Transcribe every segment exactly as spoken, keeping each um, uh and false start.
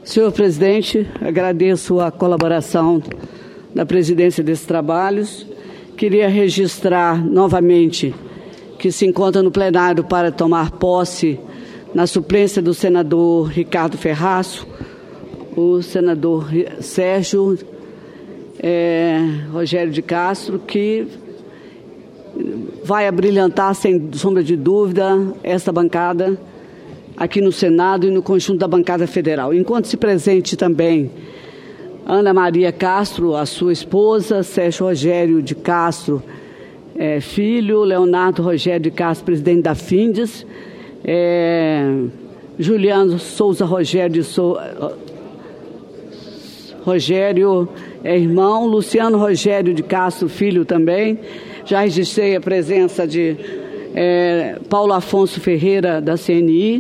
Senhor presidente, agradeço a colaboração da presidência desses trabalhos. Queria registrar novamente que se encontra no plenário para tomar posse, na suplência do senador Ricardo Ferraço, o senador Sérgio é, Rogério de Castro, que vai abrilhantar, sem sombra de dúvida, esta bancada aqui no Senado e no conjunto da bancada federal. Enquanto-se presente também Ana Maria Castro, a sua esposa, Sérgio Rogério de Castro, é, filho, Leonardo Rogério de Castro, presidente da Findes, é, Juliano Souza Rogério de Sou... Rogério é irmão, Luciano Rogério de Castro, filho também. Já registrei a presença de é, Paulo Afonso Ferreira, da C N I.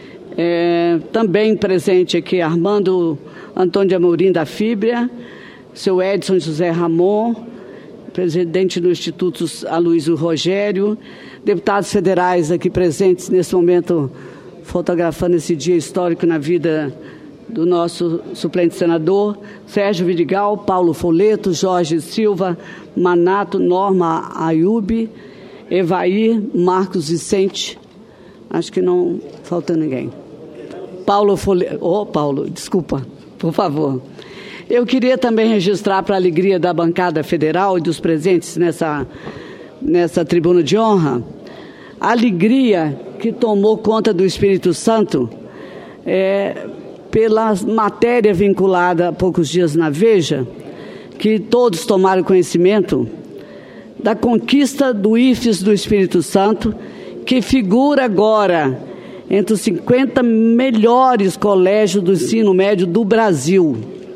É, também presente aqui Armando Antônio de Amorim, da Fibria, seu Edson José Ramon, presidente do Instituto Aloysio Rogério, deputados federais aqui presentes nesse momento, fotografando esse dia histórico na vida do nosso suplente senador, Sérgio Vidigal, Paulo Foleto, Jorge Silva, Manato, Norma Ayub, Evair, Marcos Vicente, acho que não falta ninguém. Paulo Foleto, oh, Paulo, desculpa, por favor. Eu queria também registrar, para a alegria da bancada federal e dos presentes nessa, nessa tribuna de honra, a alegria que tomou conta do Espírito Santo é, pela matéria vinculada há poucos dias na Veja, que todos tomaram conhecimento da conquista do I F E S do Espírito Santo, que figura agora entre os cinquenta melhores colégios do ensino médio do Brasil.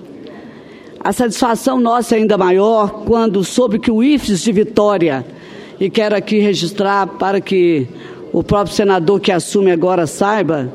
A satisfação nossa é ainda maior quando soube que o I F E S de Vitória, e quero aqui registrar para que o próprio senador que assume agora saiba,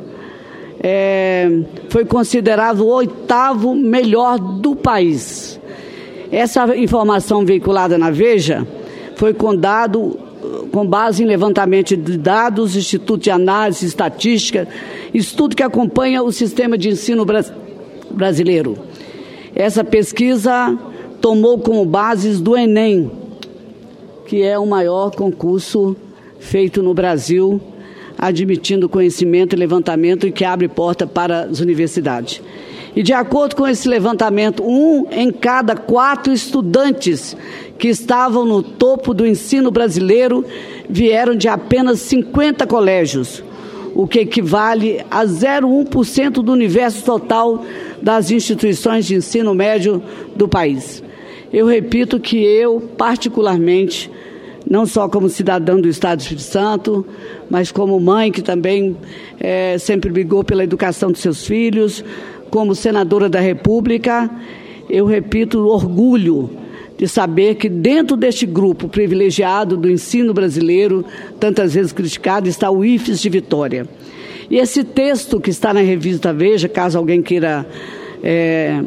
é, foi considerado o oitavo melhor do país. Essa informação veiculada na Veja foi com dado, com base em levantamento de dados, Instituto de Análise e Estatística, estudo que acompanha o sistema de ensino brasileiro. Essa pesquisa tomou como bases do Enem, que é o maior concurso feito no Brasil, admitindo conhecimento e levantamento e que abre porta para as universidades. E de acordo com esse levantamento, um em cada quatro estudantes que estavam no topo do ensino brasileiro vieram de apenas cinquenta colégios, o que equivale a zero vírgula um por cento do universo total das instituições de ensino médio do país. Eu repito que eu, particularmente, não só como cidadã do Estado do Espírito Santo, mas como mãe que também é, sempre brigou pela educação dos seus filhos, como senadora da República, eu repito o orgulho de saber que dentro deste grupo privilegiado do ensino brasileiro, tantas vezes criticado, está o I F E S de Vitória. E esse texto que está na revista Veja, caso alguém queira é,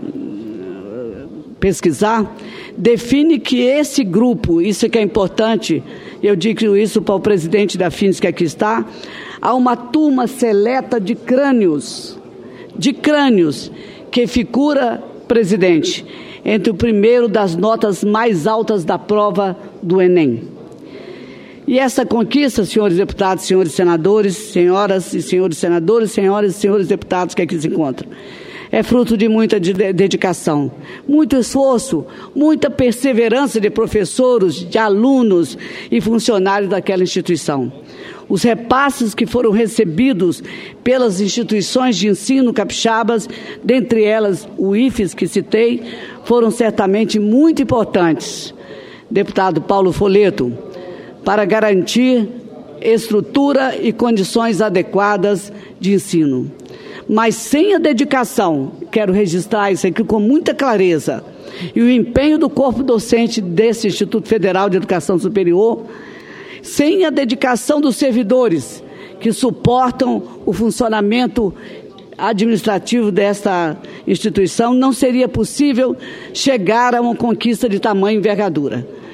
pesquisar, define que esse grupo, isso é que é importante, eu digo isso para o presidente da Findes que aqui está, há uma turma seleta de crânios, de crânios, que figura, presidente, entre o primeiro das notas mais altas da prova do Enem. E essa conquista, senhores deputados, senhores senadores, senhoras e senhores senadores, senhoras e senhores deputados que aqui se encontram, é fruto de muita dedicação, muito esforço, muita perseverança de professores, de alunos e funcionários daquela instituição. Os repasses que foram recebidos pelas instituições de ensino capixabas, dentre elas o I F E S que citei, foram certamente muito importantes, deputado Paulo Foleto, para garantir estrutura e condições adequadas de ensino. Mas sem a dedicação, quero registrar isso aqui com muita clareza, e o empenho do corpo docente desse Instituto Federal de Educação Superior, sem a dedicação dos servidores que suportam o funcionamento administrativo desta instituição, não seria possível chegar a uma conquista de tamanha envergadura.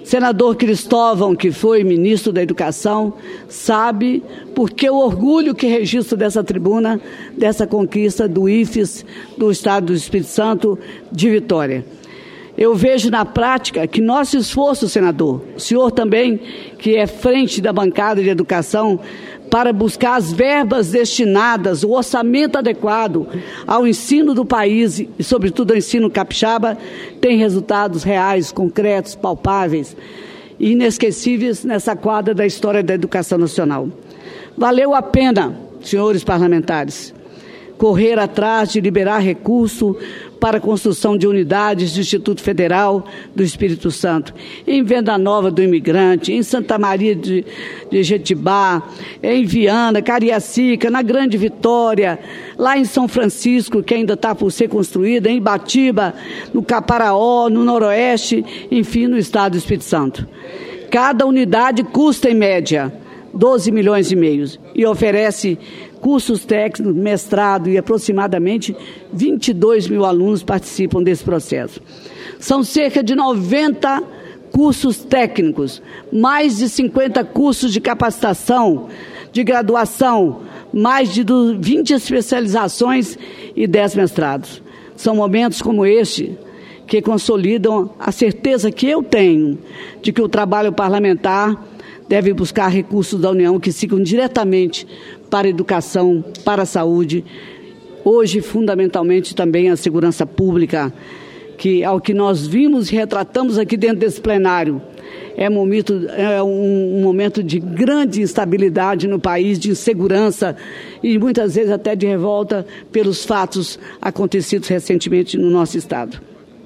Senador Cristóvão, que foi ministro da Educação, sabe porque o orgulho que registro dessa tribuna, dessa conquista do I F E S do Estado do Espírito Santo de Vitória. Eu vejo na prática que nosso esforço, senador, o senhor também, que é frente da bancada de educação, para buscar as verbas destinadas, o orçamento adequado ao ensino do país e, sobretudo, ao ensino capixaba, tem resultados reais, concretos, palpáveis e inesquecíveis nessa quadra da história da educação nacional. Valeu a pena, senhores parlamentares, correr atrás de liberar recurso para a construção de unidades do Instituto Federal do Espírito Santo, em Venda Nova do Imigrante, em Santa Maria de, de Jetibá, em Viana, Cariacica, na Grande Vitória, lá em São Francisco, que ainda está por ser construída, em Ibatiba, no Caparaó, no Noroeste, enfim, no Estado do Espírito Santo. Cada unidade custa, em média, doze milhões e meio e oferece cursos técnicos, mestrado e aproximadamente vinte e dois mil alunos participam desse processo. São cerca de noventa cursos técnicos, mais de cinquenta cursos de capacitação, de graduação, mais de vinte especializações e dez mestrados. São momentos como este que consolidam a certeza que eu tenho de que o trabalho parlamentar deve buscar recursos da União que sigam diretamente para a educação, para a saúde, hoje fundamentalmente também a segurança pública, que ao que nós vimos e retratamos aqui dentro desse plenário, é um momento, é um, um momento de grande instabilidade no país, de insegurança e muitas vezes até de revolta pelos fatos acontecidos recentemente no nosso Estado.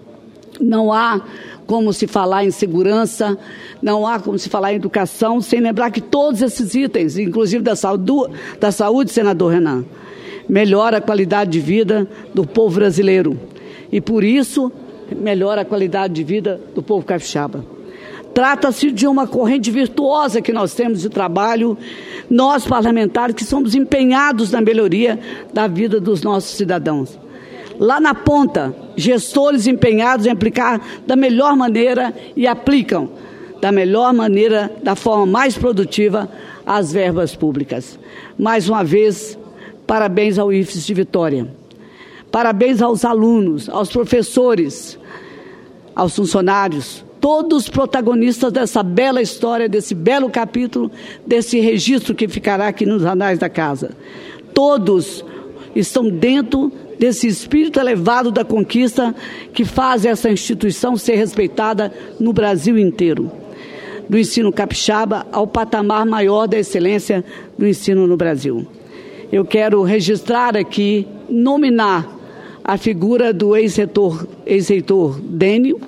Não há como se falar em segurança, não há como se falar em educação, sem lembrar que todos esses itens, inclusive da saúde, da saúde, senador Renan, melhora a qualidade de vida do povo brasileiro e, por isso, melhora a qualidade de vida do povo capixaba. Trata-se de uma corrente virtuosa que nós temos de trabalho, nós parlamentares que somos empenhados na melhoria da vida dos nossos cidadãos. Lá na ponta, gestores empenhados em aplicar da melhor maneira e aplicam da melhor maneira, da forma mais produtiva, as verbas públicas. Mais uma vez, parabéns ao I F E S de Vitória. Parabéns aos alunos, aos professores, aos funcionários, todos protagonistas dessa bela história, desse belo capítulo, desse registro que ficará aqui nos anais da casa. Todos estão dentro desse espírito elevado da conquista que faz essa instituição ser respeitada no Brasil inteiro. Do ensino capixaba ao patamar maior da excelência do ensino no Brasil. Eu quero registrar aqui, nominar a figura do ex-reitor, ex-reitor Dênio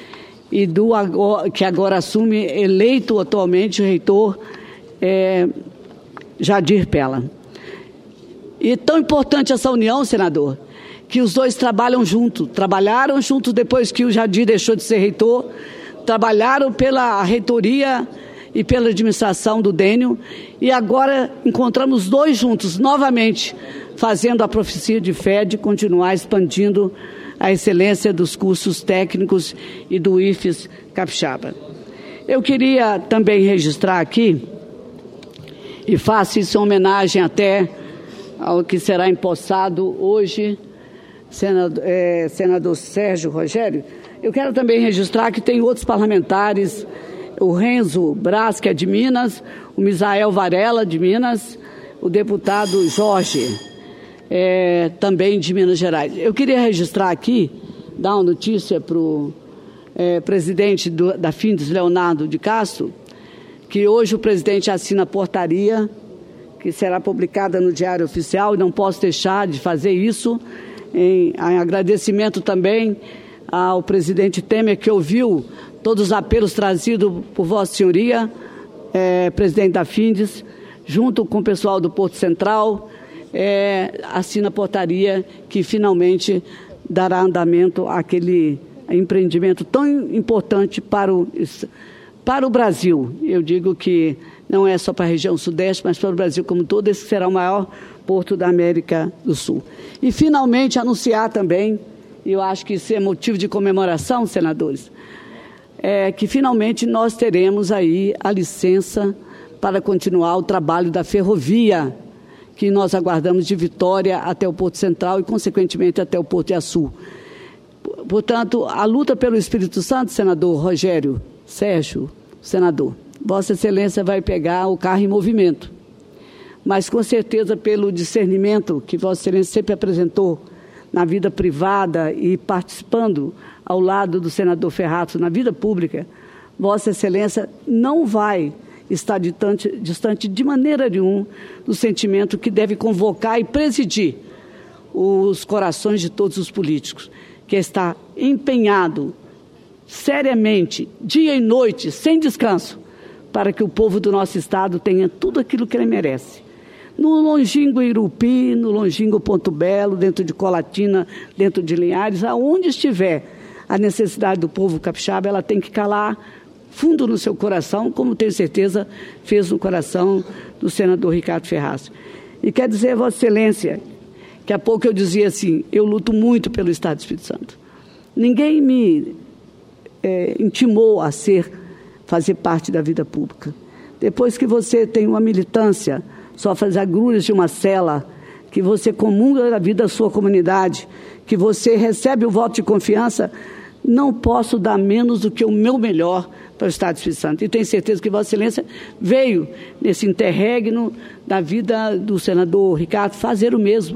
e do que agora assume, eleito atualmente, o reitor é, Jadir Pella. E tão importante essa união, senador, que os dois trabalham juntos. Trabalharam juntos depois que o Jadir deixou de ser reitor, trabalharam pela reitoria e pela administração do Dênio, e agora encontramos dois juntos, novamente, fazendo a profecia de fé de continuar expandindo a excelência dos cursos técnicos e do I F E S capixaba. Eu queria também registrar aqui, e faço isso em homenagem até ao que será empossado hoje, senador, é, senador Sérgio Rogério. Eu quero também registrar que tem outros parlamentares, o Renzo Braz, que é de Minas, o Misael Varela, de Minas, o deputado Jorge, é, também de Minas Gerais. Eu queria registrar aqui, dar uma notícia para o é, presidente do, da Findes, Leonardo de Castro, que hoje o presidente assina a portaria que será publicada no Diário Oficial, e não posso deixar de fazer isso, em, em agradecimento também ao presidente Temer, que ouviu todos os apelos trazidos por Vossa Senhoria, é, presidente da Findes, junto com o pessoal do Porto Central, é, assina a portaria que finalmente dará andamento àquele empreendimento tão importante para o, para o Brasil. Eu digo que não é só para a região sudeste, mas para o Brasil como todo, esse será o maior porto da América do Sul. E, finalmente, anunciar também, e eu acho que isso é motivo de comemoração, senadores, é que finalmente nós teremos aí a licença para continuar o trabalho da ferrovia, que nós aguardamos de Vitória até o Porto Central e, consequentemente, até o Porto de Açu. Portanto, a luta pelo Espírito Santo, senador Rogério Sérgio, senador, Vossa Excelência vai pegar o carro em movimento, mas com certeza pelo discernimento que Vossa Excelência sempre apresentou na vida privada e participando ao lado do senador Ferrazzo na vida pública, Vossa Excelência não vai estar distante, distante de maneira nenhuma do sentimento que deve convocar e presidir os corações de todos os políticos, que está empenhado seriamente, dia e noite, sem descanso, para que o povo do nosso estado tenha tudo aquilo que ele merece. No longínquo Irupi, no longínquo Ponto Belo, dentro de Colatina, dentro de Linhares, aonde estiver a necessidade do povo capixaba, ela tem que calar fundo no seu coração, como tenho certeza fez no coração do senador Ricardo Ferrazzo. E quer dizer, Vossa Excelência, que há pouco eu dizia assim, eu luto muito pelo Estado do Espírito Santo. Ninguém me é, intimou a ser, fazer parte da vida pública. Depois que você tem uma militância, só fazer agruras de uma cela, que você comunga da vida da sua comunidade, que você recebe o voto de confiança, não posso dar menos do que o meu melhor para o Estado do Espírito Santo. E tenho certeza que Vossa Excelência veio nesse interregno da vida do senador Ricardo fazer o mesmo.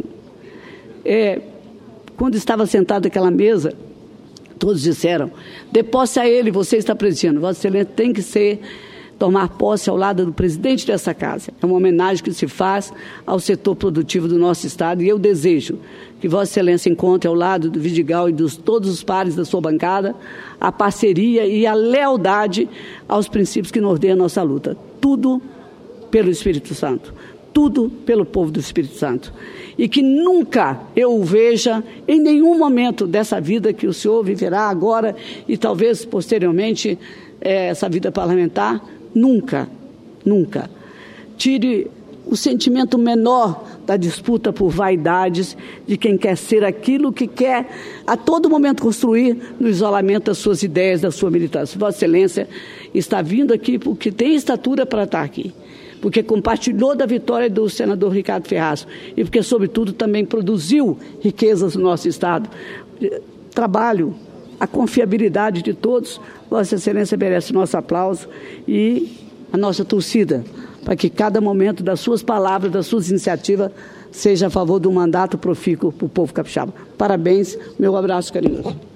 É, quando estava sentado naquela mesa, todos disseram, dê posse a ele, você está presidindo. Vossa Excelência tem que ser, tomar posse ao lado do presidente dessa casa. É uma homenagem que se faz ao setor produtivo do nosso estado e eu desejo que Vossa Excelência encontre ao lado do Vidigal e dos todos os pares da sua bancada a parceria e a lealdade aos princípios que norteiam a nossa luta. Tudo pelo Espírito Santo. Tudo pelo povo do Espírito Santo. E que nunca eu o veja em nenhum momento dessa vida que o senhor viverá agora e talvez posteriormente é, essa vida parlamentar, nunca, nunca tire o sentimento menor da disputa por vaidades de quem quer ser aquilo que quer a todo momento construir no isolamento das suas ideias, da sua militância. Vossa Excelência está vindo aqui porque tem estatura para estar aqui, porque compartilhou da vitória do senador Ricardo Ferrazzo e porque, sobretudo, também produziu riquezas no nosso estado. Trabalho, a confiabilidade de todos, Vossa Excelência merece o nosso aplauso e a nossa torcida, para que cada momento das suas palavras, das suas iniciativas, seja a favor do mandato profícuo para o povo capixaba. Parabéns, meu abraço carinhoso.